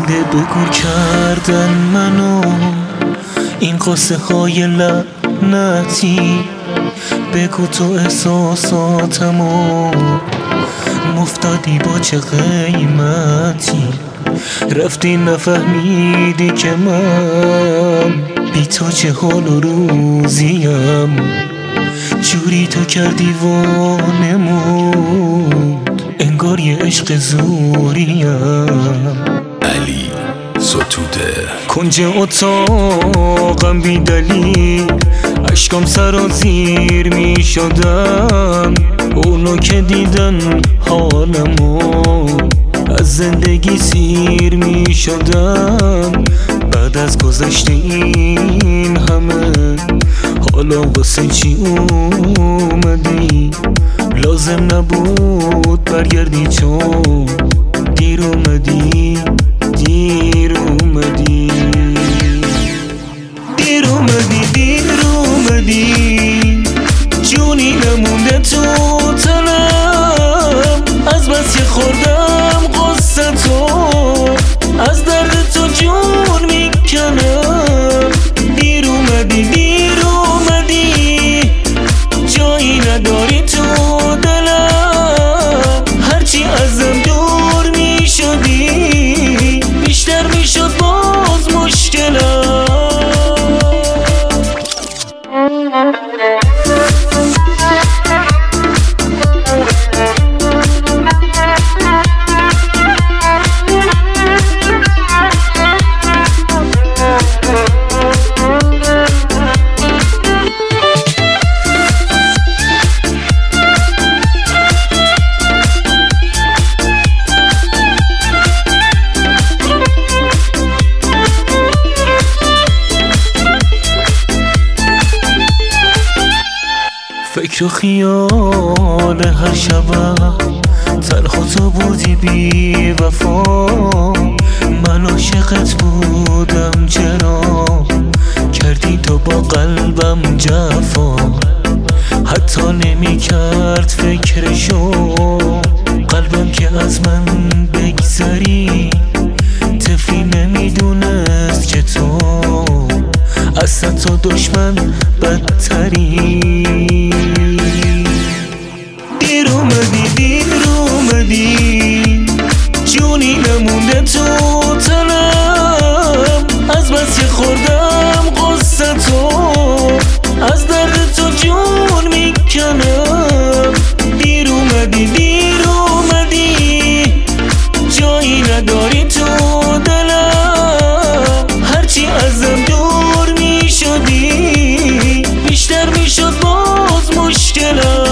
زنده به گور کردن منو، این قصه های لعنتی. بگو تو احساساتمو مفتادی با چه قیمتی. رفتی نفهمیدی که من بی تو چه حال و روزیم. جوری تو کردی وانمود انگار یه عشق زوریم. علی ستوده کنج اتاقم بی دلیل اشکام سرازیر می شدن. اونو که دیدن حالمو از زندگی سیر می شدن. بعد از گذشته این همه حالا واسه چی اومدی؟ لازم نبود برگردی چون دیر اومدی. دیر اومدی دیر اومدی دیر اومدی. جونی نمونده تو تنم از بس که خوردم قصه تو. از درد تو جون میکنم. دیر اومدی دیر اومدی. جایی نداری تو دلم. هرچی ازم دور میشدی بیشتر میشد باز مشکلم. فکر و خیال هر شبم تنها تو بودی بی وفا. من عاشقت بودم چرا کردی تو با قلبم جفا. حتی نمی کرد فکرشو قلبم که از من بگذری. طفلی نمیدونست که تو اصلا تو دشمن بدتری. دیر اومدی دیر اومدی. جونی نمونده تو تنم از بس که خوردم قصه تو. از درد تو جون میکنم. دیر اومدی دیر اومدی. جایی نداری تو دلم. هرچی ازم دور میشدی بیشتر میشد باز مشکلم.